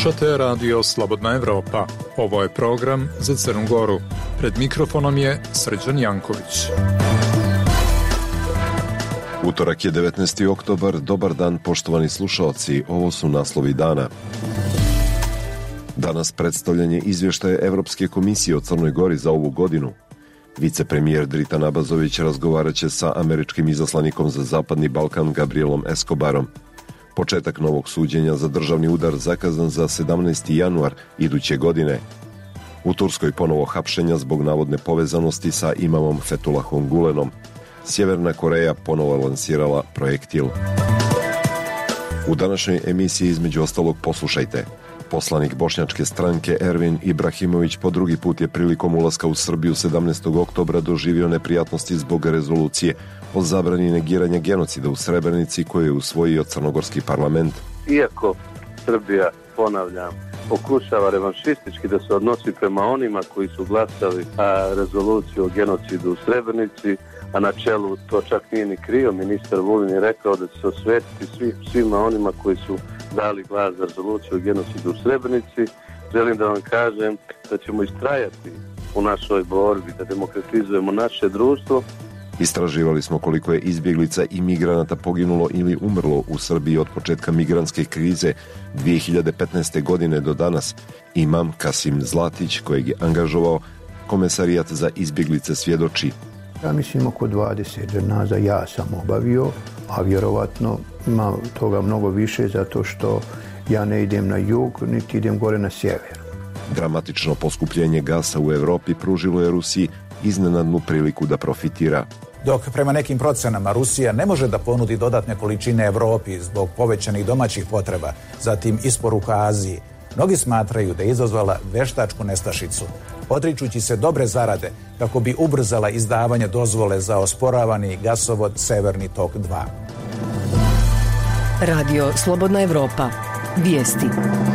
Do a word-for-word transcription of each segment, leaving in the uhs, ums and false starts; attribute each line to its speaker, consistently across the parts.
Speaker 1: Slušate Radio Slobodna Evropa. Ovo je program za Crnu Goru. Pred mikrofonom je Srđan Janković.
Speaker 2: Utorak je devetnaesti oktobar. Dobar dan, poštovani slušalci. Ovo su naslovi dana. Danas predstavljanje izvještaja Evropske komisije o Crnoj Gori za ovu godinu. Vicepremijer Dritan Abazović razgovarat će sa američkim izaslanikom za Zapadni Balkan Gabrielom Escobarom. Početak novog suđenja za državni udar zakazan za sedamnaesti januar iduće godine. U Turskoj ponovo hapšenja zbog navodne povezanosti sa imamom Fethullahom Gulenom. Sjeverna Koreja ponovo lansirala projektil. U današnjoj emisiji između ostalog poslušajte. Poslanik bošnjačke stranke Ervin Ibrahimović po drugi put je prilikom ulaska u Srbiju sedamnaestog oktobra doživio neprijatnosti zbog rezolucije o zabrani negiranja genocida u Srebrenici koju je usvojio crnogorski parlament.
Speaker 3: Iako Srbija, ponavljam, pokušava revanšistički da se odnosi prema onima koji su glasali a rezoluciju o genocidu u Srebrenici, a na čelu to čak nije ni krio, ministar Vulin je rekao da će se osvetiti svi, svima onima koji su dali glas za rezoluciju o genocidu u Srebrenici. Želim da vam kažem da ćemo istrajati u našoj borbi, da demokratizujemo naše društvo.
Speaker 2: Istraživali smo koliko je izbjeglica i migranata poginulo ili umrlo u Srbiji od početka migrantske krize dvije hiljade petnaeste. godine do danas. Imam Kasim Zlatić, kojeg je angažovao Komesarijat za izbjeglice, svjedoči.
Speaker 4: Ja mislim oko dvadeset dženaza ja sam obavio, a vjerovatno ima toga mnogo više zato što ja ne idem na jug, niti idem gore na sjever.
Speaker 2: Dramatično poskupljenje gasa u Europi pružilo je Rusiji iznenadnu priliku da profitira.
Speaker 5: Dok prema nekim procenama Rusija ne može da ponudi dodatne količine Europi zbog povećanih domaćih potreba, zatim isporuka Aziji, mnogi smatraju da je izazvala veštačku nestašicu, odričući se dobre zarade kako bi ubrzala izdavanje dozvole za osporavani gasovod Severni tok dva.
Speaker 6: Radio Slobodna Evropa. Vijesti.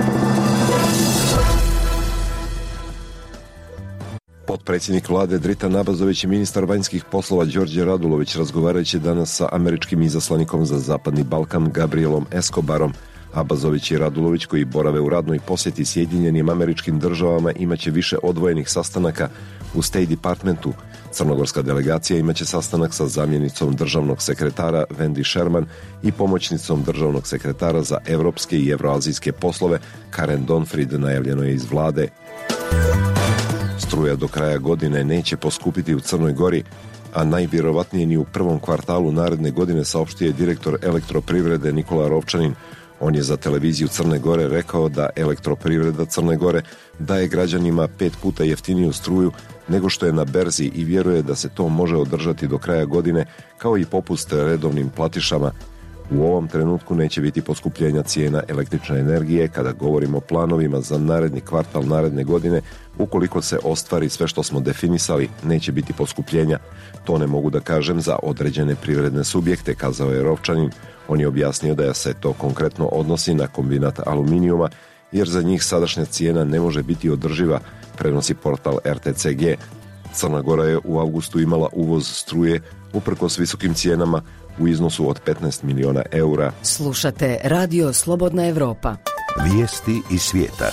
Speaker 2: Potpredsjednik vlade Dritan Abazović i ministar vanjskih poslova Đorđe Radulović razgovarat će danas sa američkim izaslanikom za Zapadni Balkan Gabrielom Escobarom. Abazović i Radulović, koji borave u radnoj posjeti Sjedinjenim Američkim Državama, imaće više odvojenih sastanaka u State Departmentu. Crnogorska delegacija imaće sastanak sa zamjenicom državnog sekretara Wendy Sherman i pomoćnicom državnog sekretara za evropske i evroazijske poslove Karen Donfrid, najavljeno je iz vlade. Struja do kraja godine neće poskupiti u Crnoj Gori, a najvjerovatnije ni u prvom kvartalu naredne godine, saopštio je direktor Elektroprivrede Nikola Rovčanin. On je za televiziju Crne Gore rekao da Elektroprivreda Crne Gore daje građanima pet puta jeftiniju struju nego što je na berzi i vjeruje da se to može održati do kraja godine, kao i popust redovnim platišama. U ovom trenutku neće biti poskupljenja cijena električne energije kada govorimo o planovima za naredni kvartal naredne godine. Ukoliko se ostvari sve što smo definisali, neće biti poskupljenja. To ne mogu da kažem za određene privredne subjekte, kazao je Rovčanin. On je objasnio da se to konkretno odnosi na kombinat aluminijuma, jer za njih sadašnja cijena ne može biti održiva, prenosi portal R T C G. Crna Gora je u avgustu imala uvoz struje uprkos visokim cijenama u iznosu od petnaest miliona eura.
Speaker 6: Slušate Radio Slobodna Evropa.
Speaker 7: Vijesti iz svijeta.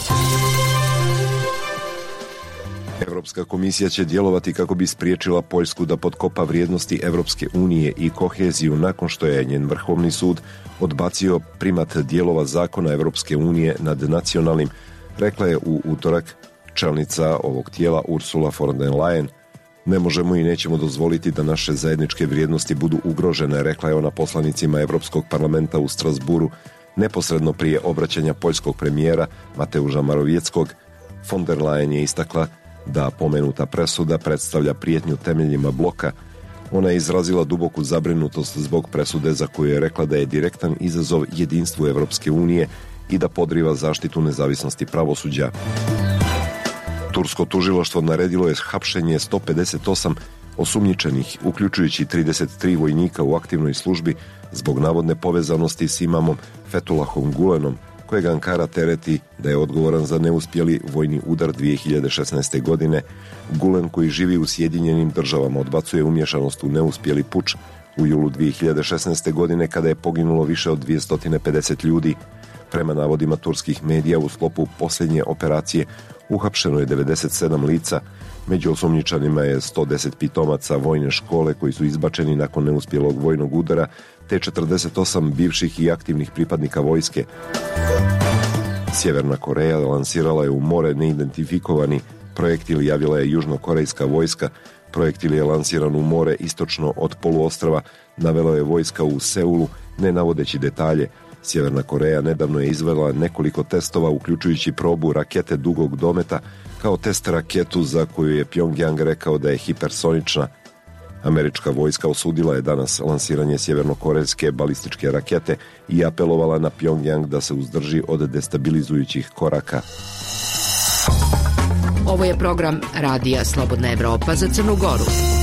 Speaker 2: Evropska komisija će djelovati kako bi spriječila Poljsku da potkopa vrijednosti Evropske unije i koheziju nakon što je njen Vrhovni sud odbacio primat dijelova zakona Evropske unije nad nacionalnim, rekla je u utorak čelnica ovog tijela Ursula von der Leyen. Ne možemo i nećemo dozvoliti da naše zajedničke vrijednosti budu ugrožene, rekla je ona poslanicima Evropskog parlamenta u Strasburu neposredno prije obraćanja poljskog premijera Mateuša Morawieckiego. Von der Leyen je istakla da pomenuta presuda predstavlja prijetnju temeljima bloka. Ona je izrazila duboku zabrinutost zbog presude za koju je rekla da je direktan izazov jedinstvu Evropske unije i da podriva zaštitu nezavisnosti pravosuđa. Tursko tužilaštvo naredilo je hapšenje sto pedeset osam osumnjičenih, uključujući trideset tri vojnika u aktivnoj službi zbog navodne povezanosti s imamom Fethullahom Gulenom, kojeg Ankara tereti da je odgovoran za neuspjeli vojni udar dvije hiljade šesnaeste. godine. Gulen, koji živi u Sjedinjenim Državama, odbacuje umješanost u neuspjeli puč u julu dvije hiljade šesnaeste. godine kada je poginulo više od dvjesto pedeset ljudi. Prema navodima turskih medija, u sklopu posljednje operacije uhapšeno je devedeset sedam lica, među osumnjičanima je sto deset pitomaca vojne škole koji su izbačeni nakon neuspjelog vojnog udara, te četrdeset osam bivših i aktivnih pripadnika vojske. Sjeverna Koreja lansirala je u more neidentifikovani projektil, javila je južnokorejska vojska. Projektil je lansiran u more istočno od poluostrva, navela je vojska u Seulu, ne navodeći detalje. Sjeverna Koreja nedavno je izvela nekoliko testova, uključujući probu rakete dugog dometa, kao test raketu za koju je Pjongjang rekao da je hipersonična. Američka vojska osudila je danas lansiranje sjevernokorejske balističke rakete i apelovala na Pjongjang da se uzdrži od destabilizujućih koraka.
Speaker 6: Ovo je program Radija Slobodna Evropa za Crnu Goru.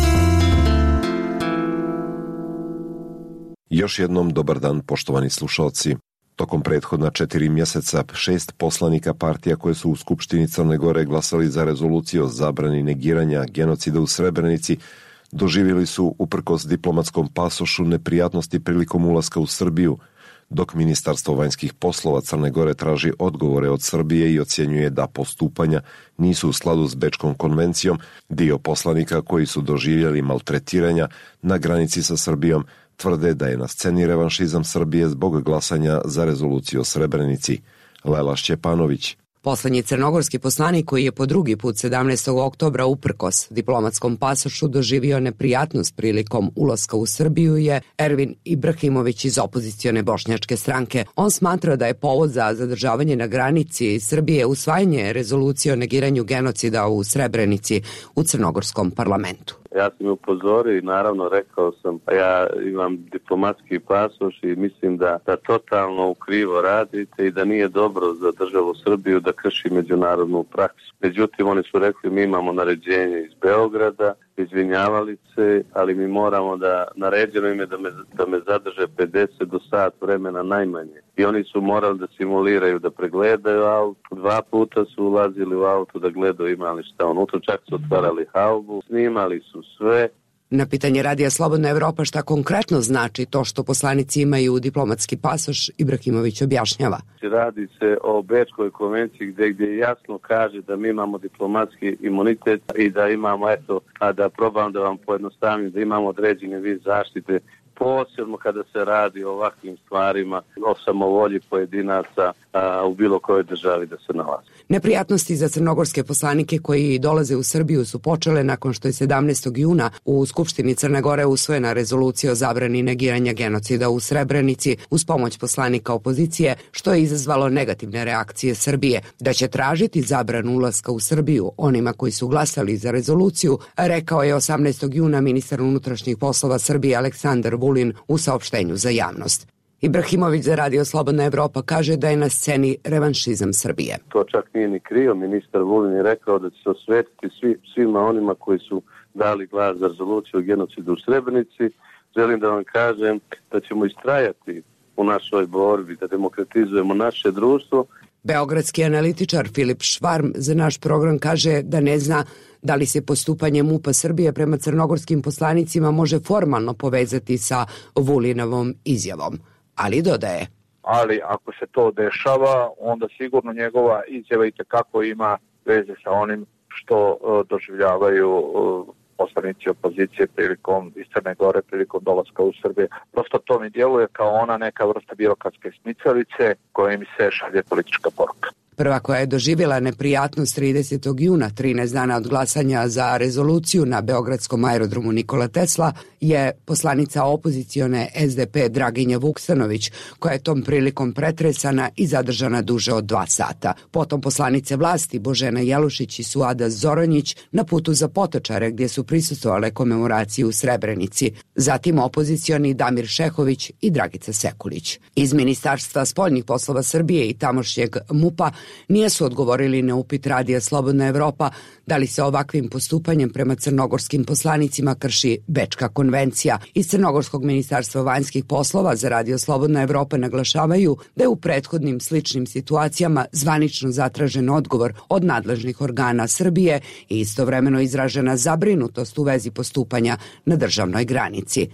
Speaker 2: Još jednom dobar dan, poštovani slušalci. Tokom prethodna četiri mjeseca šest poslanika partija koje su u Skupštini Crne Gore glasali za rezoluciju o zabrani negiranja genocida u Srebrenici doživjeli su, uprkos diplomatskom pasošu, neprijatnosti prilikom ulaska u Srbiju, dok Ministarstvo vanjskih poslova Crne Gore traži odgovore od Srbije i ocjenjuje da postupanja nisu u skladu s Bečkom konvencijom. Dio poslanika koji su doživjeli maltretiranja na granici sa Srbijom tvrde da je na sceni revanšizam Srbije zbog glasanja za rezoluciju o Srebrenici. Lela Šćepanović.
Speaker 8: Poslednji crnogorski poslanik koji je po drugi put sedamnaestog oktobra uprkos diplomatskom pasošu doživio neprijatnost prilikom ulaska u Srbiju je Ervin Ibrahimović iz opozicione bošnjačke stranke. On smatra da je povod za zadržavanje na granici Srbije usvajanje rezolucije o negiranju genocida u Srebrenici u crnogorskom parlamentu.
Speaker 3: Ja sam upozorio i naravno rekao sam, ja imam diplomatski pasoš i mislim da, da totalno ukrivo radite i da nije dobro za državu Srbiju da krši međunarodnu praksu. Međutim, oni su rekli mi imamo naređenje iz Beograda, izvinjavali se, ali mi moramo da, naređeno im je da me, da me zadrže pedeset do sat vremena najmanje. I oni su morali da simuliraju, da pregledaju auto. Dva puta su ulazili u auto da gledaju ima li šta unutra, čak su otvarali haubu, snimali su sve.
Speaker 8: Na pitanje Radija Slobodna Evropa šta konkretno znači to što poslanici imaju diplomatski pasoš, Ibrahimović objašnjava.
Speaker 3: Radi se o Bečkoj konvenciji gdje, gdje jasno kaže da mi imamo diplomatski imunitet i da imamo, eto, a da probam da vam pojednostavim, da imamo određeni vid zaštite, posebno kada se radi o ovakvim stvarima, o samovolji pojedinaca a, u bilo kojoj državi da se nalazi.
Speaker 8: Neprijatnosti za crnogorske poslanike koji dolaze u Srbiju su počele nakon što je sedamnaestog juna u Skupštini Crne Gore usvojena rezolucija o zabrani negiranja genocida u Srebrenici uz pomoć poslanika opozicije, što je izazvalo negativne reakcije Srbije. Da će tražiti zabranu ulaska u Srbiju onima koji su glasali za rezoluciju, rekao je osamnaestog juna ministar unutrašnjih poslova Srbije Aleksandar Vulin u saopštenju za javnost. Ibrahimović za Radio Slobodna Evropa kaže da je na sceni revanšizam Srbije.
Speaker 3: To čak nije ni krio, ministar Vulin je rekao da će se osvetiti svi, svima onima koji su dali glas za rezoluciju o genocidu u Srebrenici. Želim da vam kažem da ćemo istrajati u našoj borbi, da demokratizujemo naše društvo.
Speaker 8: Beogradski analitičar Filip Švarm za naš program kaže da ne zna da li se postupanje MUP-a Srbije prema crnogorskim poslanicima može formalno povezati sa Vulinovom izjavom, ali dodaje.
Speaker 9: Ali ako se to dešava, onda sigurno njegova izjava itekako ima veze sa onim što uh, doživljavaju uh, poslanici opozicije prilikom iz Crne Gore, prilikom dolaska u Srbiju. Prosto to mi djeluje kao ona neka vrsta birokratske smicalice koja mi se šalje politička poruka.
Speaker 8: Prva koja je doživjela neprijatnost tridesetog juna, trinaest dana od glasanja za rezoluciju na beogradskom aerodromu Nikola Tesla, je poslanica opozicione S D P Draginja Vuksanović, koja je tom prilikom pretresana i zadržana duže od dva sata. Potom poslanice vlasti Božena Jelušić i Suada Zoronjić na putu za Potočare gdje su prisustvovale komemoraciji u Srebrenici. Zatim opozicioni Damir Šehović i Dragica Sekulić. Iz Ministarstva spoljnih poslova Srbije i tamošnjeg MUP-a nijesu odgovorili na upit Radija Slobodna Evropa da li se ovakvim postupanjem prema crnogorskim poslanicima krši Bečka konvencija. Iz Crnogorskog ministarstva vanjskih poslova za Radio Slobodna Evropa naglašavaju da je u prethodnim sličnim situacijama zvanično zatražen odgovor od nadležnih organa Srbije i istovremeno izražena zabrinutost u vezi postupanja na državnoj granici.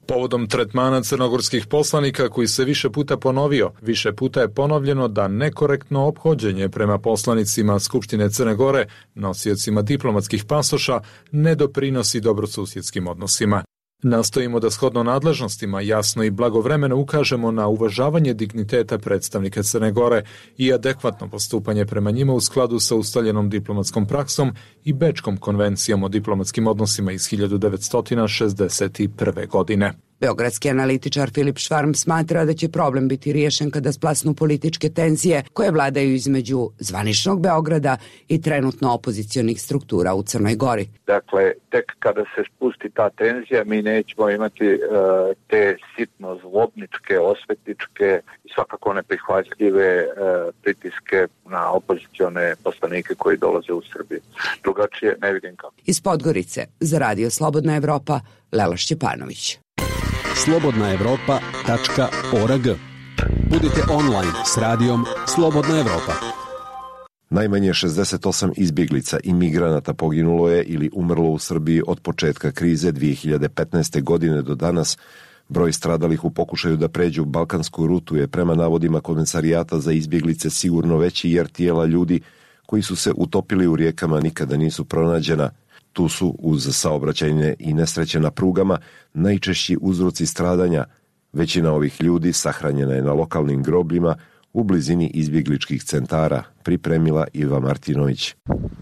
Speaker 1: Povodom tretmana crnogorskih poslanika koji se više puta ponovio, više puta je ponovljeno da nekorektno ophođenje prema poslanicima Skupštine Crne Gore, nosiocima diplomatskih pasoša, ne doprinosi dobrosusjedskim odnosima. Nastojimo da shodno nadležnostima jasno i blagovremeno ukažemo na uvažavanje digniteta predstavnika Crne Gore i adekvatno postupanje prema njima u skladu sa ustaljenom diplomatskom praksom i Bečkom konvencijom o diplomatskim odnosima iz hiljadu devetsto šezdeset prve. godine.
Speaker 8: Beogradski analitičar Filip Švarm smatra da će problem biti riješen kada splasnu političke tenzije koje vladaju između zvaničnog Beograda i trenutno opozicionih struktura u Crnoj Gori.
Speaker 9: Dakle, tek kada se spusti ta tenzija, mi nećemo imati uh, te sitno zlobničke, osvetničke i svakako neprihvatljive uh, pritiske na opozicione poslanike koji dolaze u Srbiju. Drugačije ne vidim kako.
Speaker 8: Iz Podgorice za Radio Slobodna Evropa, Lela Šćepanović.
Speaker 10: slobodna evropa tačka org. Budite online s radijom Slobodna Evropa.
Speaker 2: Najmanje šezdeset osam izbjeglica i migranata poginulo je ili umrlo u Srbiji od početka krize dvije hiljade petnaeste. godine do danas. Broj stradalih u pokušaju da pređu balkansku rutu je prema navodima Komesarijata za izbjeglice sigurno veći jer tijela ljudi koji su se utopili u rijekama nikada nisu pronađena. Tu su, uz saobraćajne i nesreće na prugama, najčešći uzroci stradanja. Većina ovih ljudi sahranjena je na lokalnim grobljima u blizini izbjegličkih centara, pripremila Iva Martinović.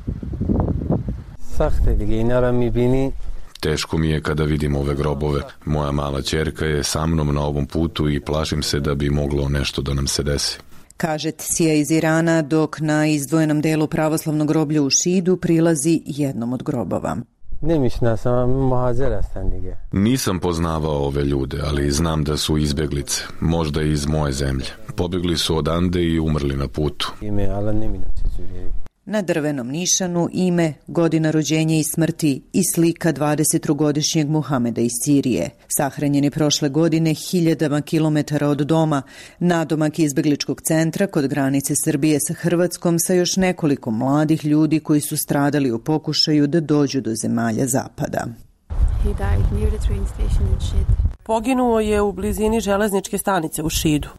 Speaker 11: Teško mi je kada vidim ove grobove. Moja mala ćerka je sa mnom na ovom putu i plašim se da bi moglo nešto da nam se desi.
Speaker 12: Kaže Tsija iz Irana, dok na izdvojenom delu pravoslavnog groblja u Šidu prilazi jednom od grobova.
Speaker 11: Nisam poznavao ove ljude, ali znam da su izbjeglice, možda iz moje zemlje. Pobjegli su odande i umrli na putu.
Speaker 12: Na drvenom nišanu ime, godina rođenja i smrti i slika dvadesettrogodišnjeg Muhameda iz Sirije. Sahranjen je prošle godine hiljadama kilometara od doma, nadomak izbegličkog centra kod granice Srbije sa Hrvatskom sa još nekoliko mladih ljudi koji su stradali u pokušaju da dođu do zemalja zapada.
Speaker 13: Poginuo je u blizini železničke stanice u Šidu.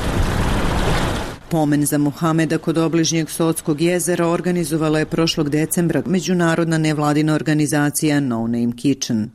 Speaker 12: Pomen za Muhameda kod obližnjeg Sotskog jezera organizovala je prošlog decembra međunarodna nevladina organizacija No Name Kitchen.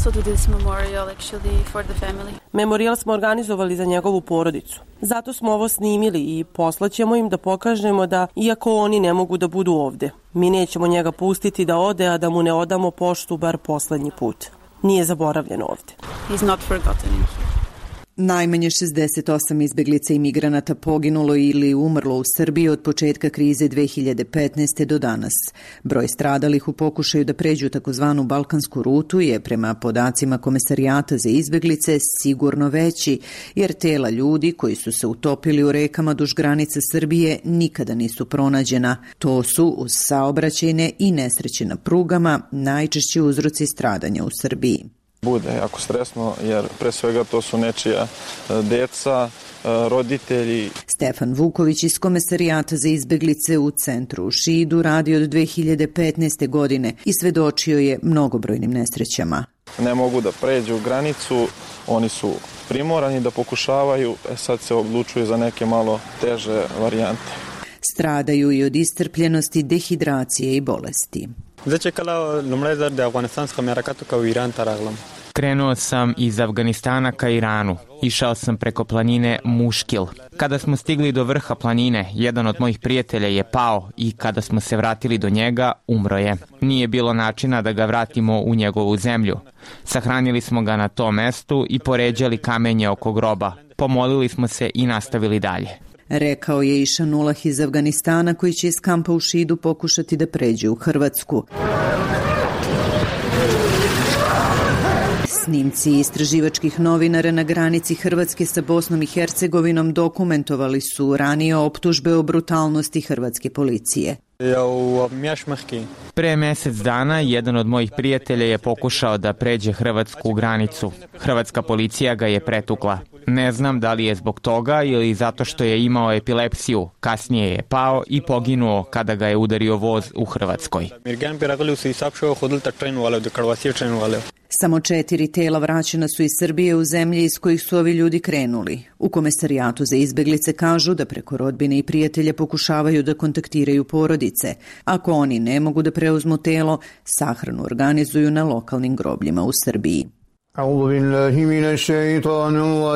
Speaker 13: Memorijal smo organizovali za njegovu porodicu. Zato smo ovo snimili i poslaćemo im da pokažemo da, iako oni ne mogu da budu ovde, mi nećemo njega pustiti da ode, a da mu ne odamo poštu bar poslednji put. Nije zaboravljen ovde.
Speaker 12: He's not forgotten in here. Najmanje šezdeset osam izbeglica i migranata poginulo ili umrlo u Srbiji od početka krize dve hiljade petnaeste. do danas. Broj stradalih u pokušaju da pređu takozvanu balkansku rutu je prema podacima Komesarijata za izbeglice sigurno veći, jer tela ljudi koji su se utopili u rekama duž granice Srbije nikada nisu pronađena. To su, uz saobraćajne i nesreće na prugama, najčešći uzroci stradanja u Srbiji.
Speaker 14: Bude jako stresno jer pre svega to su nečija deca, roditelji.
Speaker 12: Stefan Vuković iz Komesarijata za izbeglice u centru u Šidu radi od dve hiljade petnaeste. godine i svedočio je mnogobrojnim nesrećama.
Speaker 14: Ne mogu da pređu granicu, oni su primorani da pokušavaju, e sad se odlučuju za neke malo teže varijante.
Speaker 12: Stradaju i od iscrpljenosti, dehidracije i bolesti.
Speaker 15: Krenuo sam iz Afganistana ka Iranu. Išao sam preko planine Muškil. Kada smo stigli do vrha planine, jedan od mojih prijatelja je pao i kada smo se vratili do njega, umro je. Nije bilo načina da ga vratimo u njegovu zemlju. Sahranili smo ga na tom mestu i poređali kamenje oko groba. Pomolili smo se i nastavili dalje.
Speaker 12: Rekao je Išanulah iz Afganistana koji će iz kampa u Šidu pokušati da pređe u Hrvatsku. Snimci istraživačkih novinara na granici Hrvatske sa Bosnom i Hercegovinom dokumentovali su ranije optužbe o brutalnosti hrvatske policije.
Speaker 15: Pre mesec dana jedan od mojih prijatelja je pokušao da pređe hrvatsku granicu. Hrvatska policija ga je pretukla. Ne znam da li je zbog toga ili zato što je imao epilepsiju. Kasnije je pao i poginuo kada ga je udario voz u Hrvatskoj.
Speaker 12: Samo četiri tela vraćena su iz Srbije u zemlje iz kojih su ovi ljudi krenuli. U Komesarijatu za izbeglice kažu da preko rodbine i prijatelja pokušavaju da kontaktiraju porodice. Ako oni ne mogu da preuzmu telo, sahranu organizuju na lokalnim grobljima u Srbiji.
Speaker 4: أعوذ بالله من الشيطان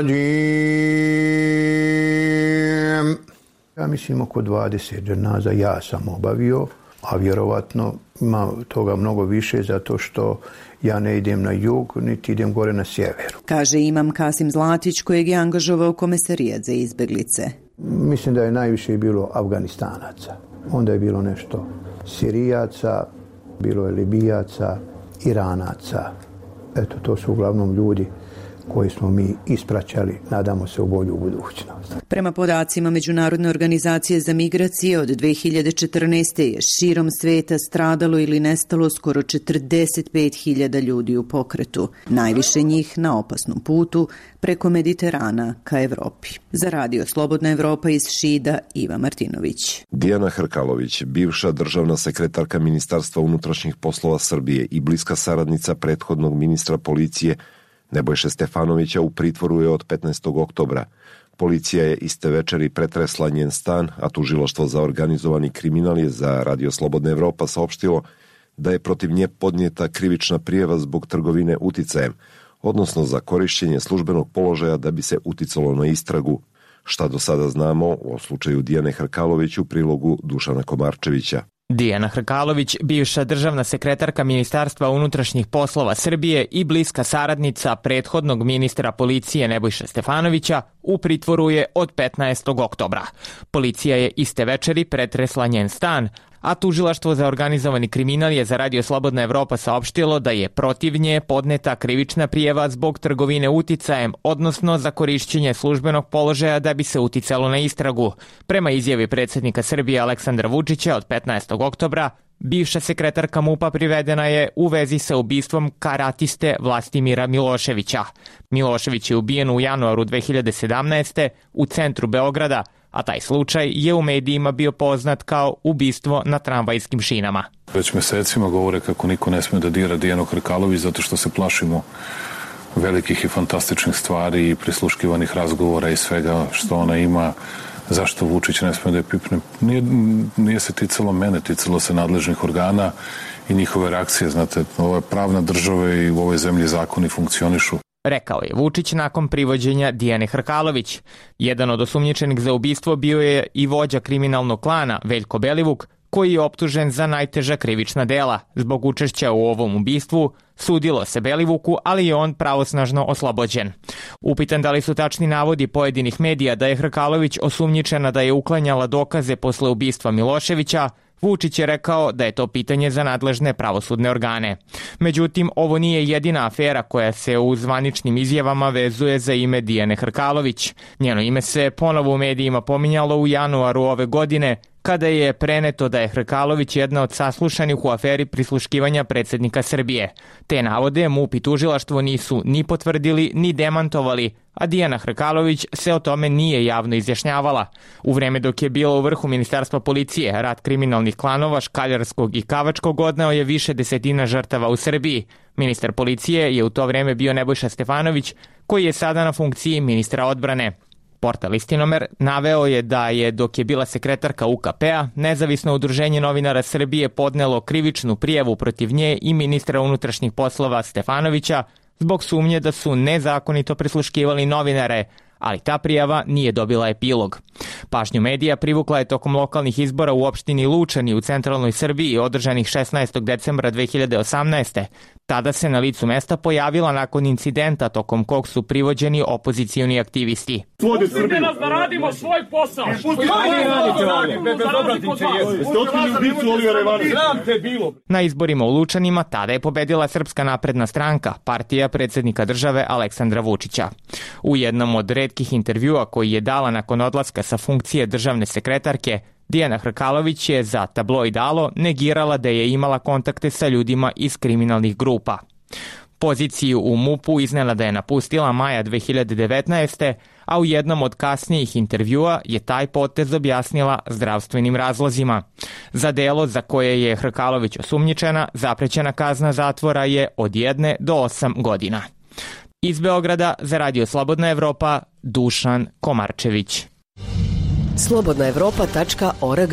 Speaker 4: الرجيم. Ja mislim oko dvadeset dženaza ja sam obavio, a vjerovatno ima toga mnogo više zato što ja ne idem na jug, niti idem gore na sjeveru.
Speaker 12: Kaže imam Kasim Zlatić kojeg je angažovao Komesarijat za izbeglice.
Speaker 4: Mislim da je najviše bilo Afganistanaca. Onda je bilo nešto Sirijaca, bilo je Libijaca, Iranaca. Eto, to su uglavnom ljudi koji smo mi ispraćali, nadamo se, u bolju budućnost.
Speaker 12: Prema podacima Međunarodne organizacije za migracije, od dve hiljade četrnaeste. je širom sveta stradalo ili nestalo skoro četrdeset pet hiljada ljudi u pokretu. Najviše njih na opasnom putu preko Mediterana ka Evropi. Za Radio Slobodna Evropa iz Šida, Iva Martinović.
Speaker 2: Dijana Hrkalović, bivša državna sekretarka Ministarstva unutrašnjih poslova Srbije i bliska saradnica prethodnog ministra policije Nebojše Stefanovića, u pritvoru je od petnaestog oktobra. Policija je iste večeri pretresla njen stan, a tužilaštvo za organizovani kriminal je za Radio Slobodna Evropa saopštilo da je protiv nje podnijeta krivična prijava zbog trgovine uticajem, odnosno za korišćenje službenog položaja da bi se uticalo na istragu. Šta do sada znamo o slučaju Dijane Hrkalović u prilogu Dušana Komarčevića.
Speaker 15: Dijana Hrkalović, bivša državna sekretarka Ministarstva unutrašnjih poslova Srbije i bliska saradnica prethodnog ministra policije Nebojše Stefanovića, u pritvoru je od petnaestog oktobra. Policija je iste večeri pretresla njen stan, a tužilaštvo za organizovani kriminal je za Radio Slobodna Evropa saopštilo da je protiv nje podneta krivična prijava zbog trgovine uticajem, odnosno za korišćenje službenog položaja da bi se uticalo na istragu. Prema izjavi predsjednika Srbije Aleksandra Vučića od petnaestog oktobra, bivša sekretarka MUP-a privedena je u vezi sa ubistvom karatiste Vlastimira Miloševića. Milošević je ubijen u januaru dve hiljade sedamnaeste. u centru Beograda, a taj slučaj je u medijima bio poznat kao ubistvo na tramvajskim šinama.
Speaker 16: Već mesecima govore kako niko ne smije da dira Dijanu Hrkalović zato što se plašimo velikih i fantastičnih stvari i prisluškivanih razgovora i svega što ona ima. Zašto Vučić ne smije da je pipne? Nije, nije se ticalo mene, ticalo se nadležnih organa i njihove reakcije. Znate, ovo je pravna država i u ovoj zemlji zakoni funkcionišu.
Speaker 15: Rekao je Vučić nakon privođenja Dijane Hrkalović. Jedan od osumnjičenih za ubistvo bio je i vođa kriminalnog klana Veljko Belivuk, koji je optužen za najteža krivična dela. Zbog učešća u ovom ubistvu sudilo se Belivuku, ali je on pravosnažno oslobođen. Upitan da li su tačni navodi pojedinih medija da je Hrkalović osumnjičena da je uklanjala dokaze posle ubistva Miloševića, Vučić je rekao da je to pitanje za nadležne pravosudne organe. Međutim, ovo nije jedina afera koja se u zvaničnim izjavama vezuje za ime Dijane Hrkalović. Njeno ime se ponovo u medijima pominjalo u januaru ove godine, kada je preneto da je Hrkalović jedna od saslušanih u aferi prisluškivanja predsjednika Srbije. Te navode MUP i tužilaštvo nisu ni potvrdili ni demantovali, a Dijana Hrkalović se o tome nije javno izjašnjavala. U vreme dok je bila u vrhu Ministarstva policije, rat kriminalnih klanova Škaljarskog i Kavačkog odneo je više desetina žrtava u Srbiji. Ministar policije je u to vreme bio Nebojša Stefanović, koji je sada na funkciji ministra odbrane. Portal Istinomer naveo je da je, dok je bila sekretarka U K P-a, Nezavisno udruženje novinara Srbije podnelo krivičnu prijavu protiv nje i ministra unutrašnjih poslova Stefanovića zbog sumnje da su nezakonito prisluškivali novinare, ali ta prijava nije dobila epilog. Pažnju medija privukla je tokom lokalnih izbora u opštini Lučani u centralnoj Srbiji održanih šesnaestog decembra dve hiljade osamnaeste. Tada se na licu mesta pojavila nakon incidenta tokom kog su privođeni opozicioni aktivisti.
Speaker 17: Pustite nas da radimo svoj posao.
Speaker 15: Na izborima u Lučanima tada je pobedila Srpska napredna stranka, partija predsjednika države Aleksandra Vučića. U jednom od retkih retkih intervjua koji je dala nakon odlaska sa funkcije državne sekretarke, Dijana Hrkalović je za tabloid Alo negirala da je imala kontakte sa ljudima iz kriminalnih grupa. Poziciju u M U P-u iznela da je napustila maja dve hiljade devetnaeste. a u jednom od kasnijih intervjua je taj potez objasnila zdravstvenim razlozima. Za delo za koje je Hrkalović osumnjičena, zaprećena kazna zatvora je od jedne do osam godina. Iz Beograda za Radio Slobodna Evropa, Dušan Komarčević.
Speaker 6: slobodna evropa tačka org.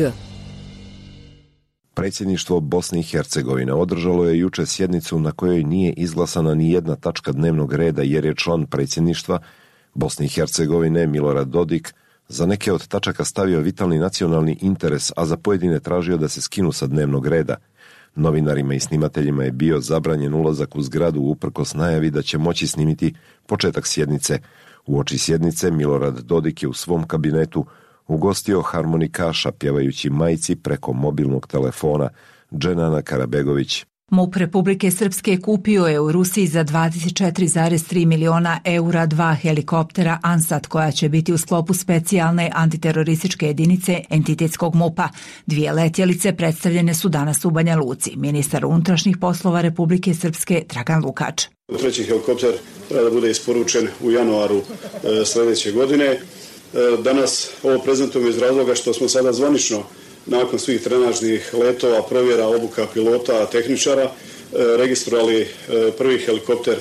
Speaker 2: Predsjedništvo Bosne i Hercegovine održalo je juče sjednicu na kojoj nije izglasana ni jedna tačka dnevnog reda jer je član predsjedništva Bosne i Hercegovine Milorad Dodik za neke od tačaka stavio vitalni nacionalni interes, a za pojedine tražio da se skinu sa dnevnog reda. Novinarima i snimateljima je bio zabranjen ulazak u zgradu uprkos najavi da će moći snimiti početak sjednice. Uoči sjednice Milorad Dodik je u svom kabinetu ugostio harmonikaša pjevajući majci preko mobilnog telefona. Dženana Karabegović.
Speaker 18: M U P Republike Srpske kupio je u Rusiji za dvadeset četiri zarez tri miliona eura dva helikoptera Ansat koja će biti u sklopu specijalne antiterorističke jedinice entitetskog M U P-a. Dvije letjelice predstavljene su danas u Banja Luci. Ministar unutrašnjih poslova Republike Srpske Dragan Lukač.
Speaker 19: Treći helikopter treba da bude isporučen u januaru e, sljedeće godine. E, danas ovo prezentujemo iz razloga što smo sada zvanično nakon svih trenažnih letova, provjera, obuka pilota, tehničara, registrovali prvi helikopter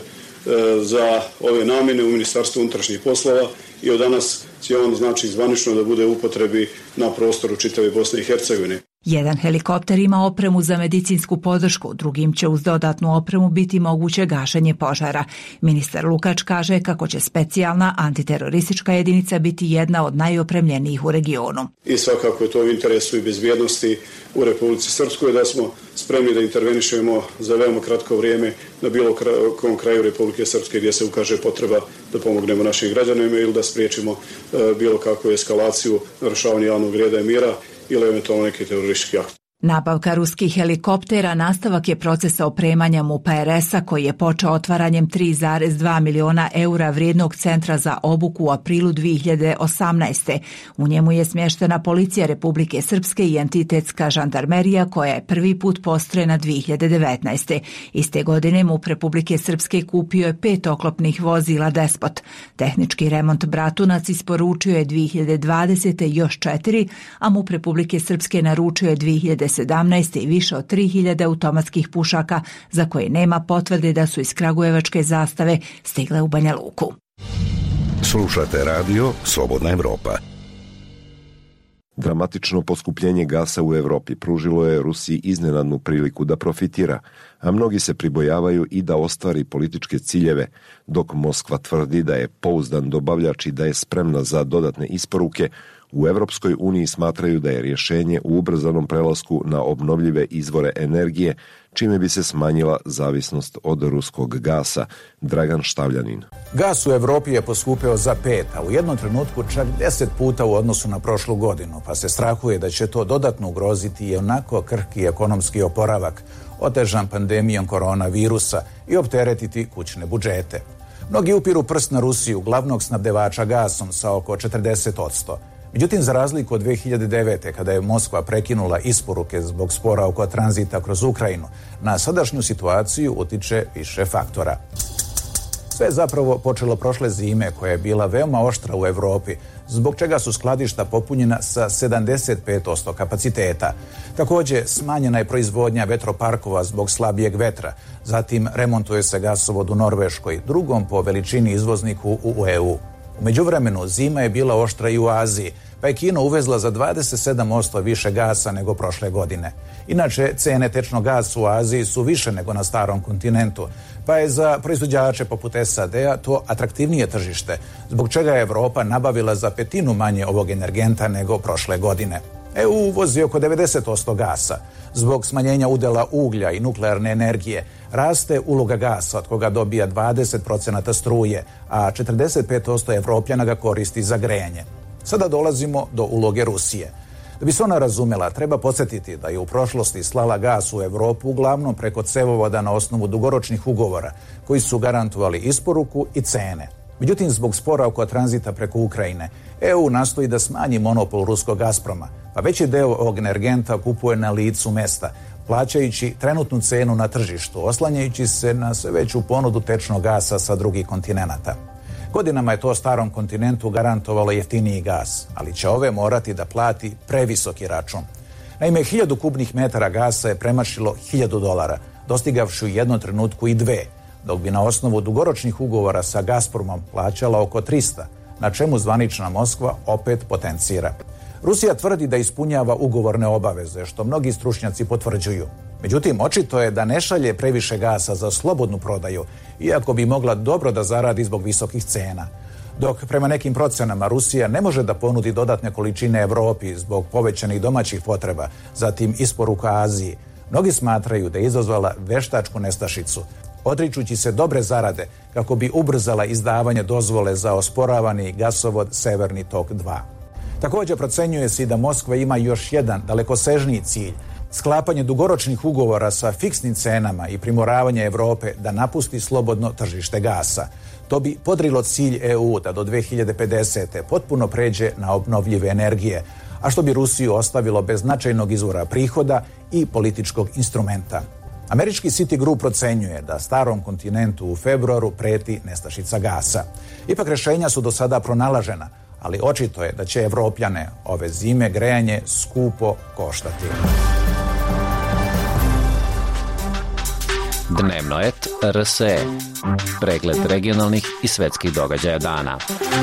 Speaker 19: za ove namjene u Ministarstvu unutrašnjih poslova i od danas će on znači zvanično da bude u upotrebi na prostoru čitave Bosne i Hercegovine.
Speaker 18: Jedan helikopter ima opremu za medicinsku podršku, drugim će uz dodatnu opremu biti moguće gašenje požara. Ministar Lukač kaže kako će specijalna antiteroristička jedinica biti jedna od najopremljenijih u regionu.
Speaker 19: I svakako je to u interesu i bezbjednosti u Republici Srpskoj da smo spremni da intervenišemo za veoma kratko vrijeme na bilo kom kraju Republike Srpske gdje se ukaže potreba da pomognemo našim građanima ili da spriječimo bilo kakvu eskalaciju, narušavanje javnog reda i mira ili eventualno neki teroristički akt.
Speaker 18: Nabavka ruskih helikoptera nastavak je procesa opremanja M U P R S-a koji je počeo otvaranjem tri zarez dva miliona eura vrijednog centra za obuku u aprilu dvije hiljade osamnaeste. U njemu je smještena policija Republike Srpske i entitetska žandarmerija koja je prvi put postrojena dvije hiljade devetnaeste. Iste godine M U P Republike Srpske kupio je pet oklopnih vozila Despot. Tehnički remont Bratunac isporučio je dvije hiljade dvadesete još četiri, a M U P Republike Srpske naručio je dvije hiljade sedamnaeste i više od tri hiljade automatskih pušaka za koje nema potvrde da su iz kragujevačke zastave stigle u Banja Luku.
Speaker 7: Slušate radio Slobodna Evropa.
Speaker 2: Dramatično poskupljenje gasa u Evropi pružilo je Rusiji iznenadnu priliku da profitira, a mnogi se pribojavaju i da ostvari političke ciljeve, dok Moskva tvrdi da je pouzdan dobavljač i da je spremna za dodatne isporuke. U Evropskoj uniji smatraju da je rješenje u ubrzanom prelasku na obnovljive izvore energije, čime bi se smanjila zavisnost od ruskog gasa. Dragan Štavljanin.
Speaker 5: Gas u Evropi je poskupeo za pet, a u jednom trenutku čak deset puta u odnosu na prošlu godinu, pa se strahuje da će to dodatno ugroziti i onako krhki ekonomski oporavak, otežan pandemijom koronavirusa i opteretiti kućne budžete. Mnogi upiru prst na Rusiju, glavnog snabdevača gasom sa oko četrdeset posto. Međutim, za razliku od dvije hiljade devete. kada je Moskva prekinula isporuke zbog spora oko tranzita kroz Ukrajinu, na sadašnju situaciju utiče više faktora. Sve je zapravo počelo prošle zime koja je bila veoma oštra u Evropi, zbog čega su skladišta popunjena sa sedamdeset pet posto kapaciteta. Također, smanjena je proizvodnja vetroparkova zbog slabijeg vetra. Zatim, remontuje se gasovod u Norveškoj, drugom po veličini izvozniku u E U. U međuvremenu, zima je bila oštra i u Aziji, pa je Kina uvezla za dvadeset sedam posto više gasa nego prošle godine. Inače, cene tečnog gasa u Aziji su više nego na starom kontinentu, pa je za proizvođače poput S A D-a to atraktivnije tržište, zbog čega je Evropa nabavila za petinu manje ovog energenta nego prošle godine. E U uvozi oko devedeset posto gasa. Zbog smanjenja udjela uglja i nuklearne energije raste uloga gasa od koga dobija dvadeset posto struje, a četrdeset pet posto Evropljana ga koristi za grejanje. Sada dolazimo do uloge Rusije. Da bi se ona razumjela, treba podsjetiti da je u prošlosti slala gas u Evropu uglavnom preko cevovoda na osnovu dugoročnih ugovora koji su garantovali isporuku i cene. Međutim, zbog spora oko tranzita preko Ukrajine, E U nastoji da smanji monopol ruskog Gazproma, pa veći deo ovog energenta kupuje na licu mesta, plaćajući trenutnu cenu na tržištu, oslanjajući se na sve veću ponudu tečnog gasa sa drugih kontinenata. Godinama je to starom kontinentu garantovalo jeftiniji gas, ali će ove morati da plati previsoki račun. Naime, hiljadu kubnih metara gasa je premašilo hiljadu dolara, dostigavši u jednom trenutku i dve, dok bi na osnovu dugoročnih ugovora sa Gazpromom plaćala oko trista, na čemu zvanična Moskva opet potencira. Rusija tvrdi da ispunjava ugovorne obaveze, što mnogi stručnjaci potvrđuju. Međutim, očito je da ne šalje previše gasa za slobodnu prodaju, iako bi mogla dobro da zaradi zbog visokih cena. Dok prema nekim procenama Rusija ne može da ponudi dodatne količine Evropi zbog povećanih domaćih potreba, zatim isporuka Aziji, mnogi smatraju da je izazvala veštačku nestašicu, odričući se dobre zarade kako bi ubrzala izdavanje dozvole za osporavani gasovod Severni tok dva. Također procenjuje se i da Moskva ima još jedan dalekosežniji cilj, sklapanje dugoročnih ugovora sa fiksnim cenama i primoravanje Evrope da napusti slobodno tržište gasa. To bi podrilo cilj E U da do dve hiljade pedesete. potpuno pređe na obnovljive energije, a što bi Rusiju ostavilo bez značajnog izvora prihoda i političkog instrumenta. Američki Citigroup procenjuje da starom kontinentu u februaru preti nestašica gasa. Ipak rješenja su do sada pronalažena, ali očito je da će Evropljane ove zime grejanje skupo koštati.
Speaker 20: Dnevno et R S E. Pregled regionalnih i svetskih događaja dana.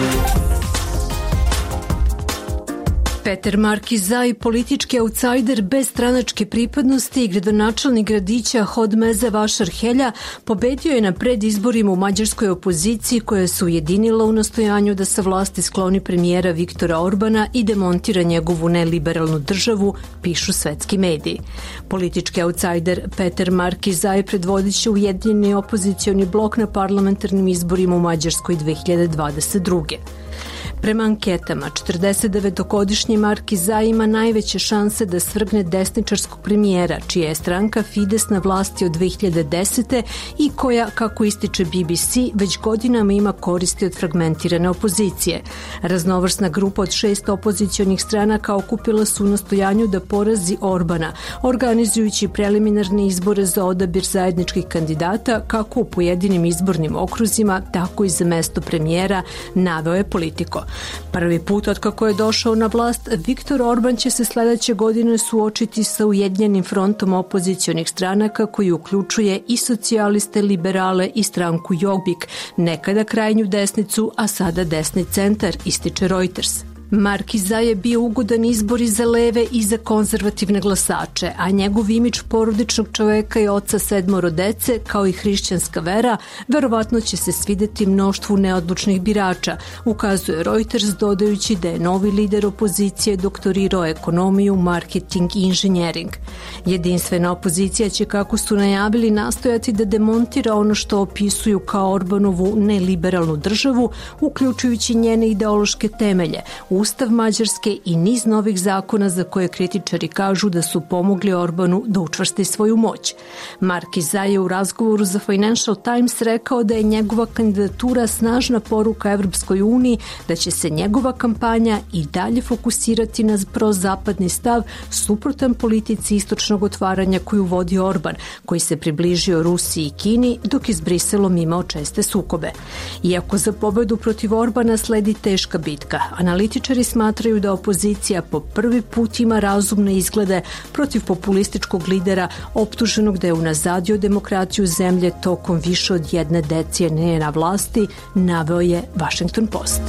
Speaker 21: Peter Markizaj, politički outsider bez stranačke pripadnosti i gradonačelnik gradića Hodmeze Vašar-Helja, pobedio je na predizborima u mađarskoj opoziciji koja se ujedinila u nastojanju da sa vlasti skloni premijera Viktora Orbana i demontira njegovu neliberalnu državu, pišu svetski mediji. Politički outsider Peter Markizaj predvodit će ujedinjeni opozicioni blok na parlamentarnim izborima u Mađarskoj dve hiljade dvadeset druge. Prema anketama, četrdesetdevetogodišnji Markizaj ima najveće šanse da svrgne desničarskog premijera, čija je stranka Fides na vlasti od dve hiljade desete i koja, kako ističe B B C, već godinama ima koristi od fragmentirane opozicije. Raznovrsna grupa od šest opozicionih stranaka okupila su u nastojanju da porazi Orbana, organizujući preliminarne izbore za odabir zajedničkih kandidata kako u pojedinim izbornim okruzima, tako i za mesto premijera, naveo je Politico. Prvi put od kako je došao na vlast, Viktor Orban će se sledeće godine suočiti sa ujedinjenim frontom opozicionih stranaka koji uključuje i socijaliste, liberale i stranku Jobbik, nekada krajnju desnicu, a sada desni centar, ističe Reuters. Markizaj je bio ugodan izbor i za leve i za konzervativne glasače, a njegov imidž porodičnog čoveka i oca sedmoro dece, kao i hrišćanska vera, verovatno će se svideti mnoštvu neodlučnih birača, ukazuje Reuters, dodajući da je novi lider opozicije doktorirao ekonomiju, marketing i inženjering. Jedinstvena opozicija će, kako su najavili, nastojati da demontira ono što opisuju kao Orbanovu neliberalnu državu, uključujući njene ideološke temelje, Ustav Mađarske i niz novih zakona za koje kritičari kažu da su pomogli Orbanu da učvrsti svoju moć. Markizaj je u razgovoru za Financial Times rekao da je njegova kandidatura snažna poruka Evropskoj uniji, da će se njegova kampanja i dalje fokusirati na prozapadni stav suprotan politici istočnog otvaranja koju vodi Orban, koji se približio Rusiji i Kini, dok je s Briselom imao česte sukobe. Iako za pobedu protiv Orbana sledi teška bitka, analitičari smatraju da opozicija po prvi put ima razumne izglede protiv populističkog lidera optuženog da je unazadio demokraciju zemlje tokom više od jedne decenije na vlasti, naveo je Washington Post.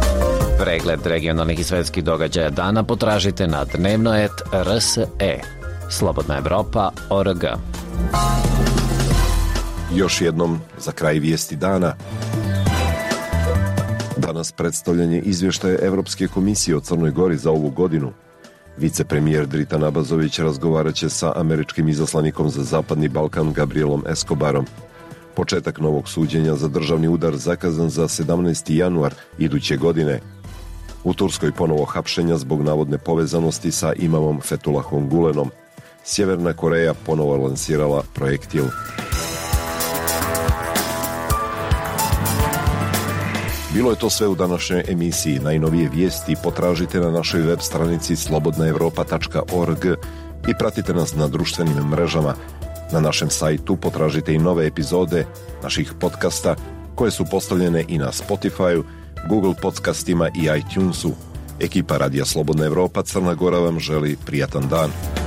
Speaker 20: Pregled regionalnih i svetskih događaja dana potražite na dnevno et R S E. Slobodna Evropa O R G.
Speaker 2: Još jednom za kraj vijesti dana. Danas predstavljanje izvještaja Evropske komisije o Crnoj Gori za ovu godinu. Vicepremijer Dritan Abazović razgovarat će sa američkim izaslanikom za Zapadni Balkan Gabrielom Escobarom. Početak novog suđenja za državni udar zakazan za sedamnaesti januar iduće godine. U Turskoj ponovo hapšenja zbog navodne povezanosti sa imamom Fethullahom Gulenom. Sjeverna Koreja ponovo lansirala projektil. Bilo je to sve u današnjoj emisiji. Najnovije vijesti potražite na našoj web stranici slobodna europa tačka org i pratite nas na društvenim mrežama. Na našem sajtu potražite i nove epizode naših podcasta koje su postavljene i na Spotify-u, Google podcastima i iTunesu. Ekipa Radija Slobodna Evropa Crna Gora vam želi prijatan dan.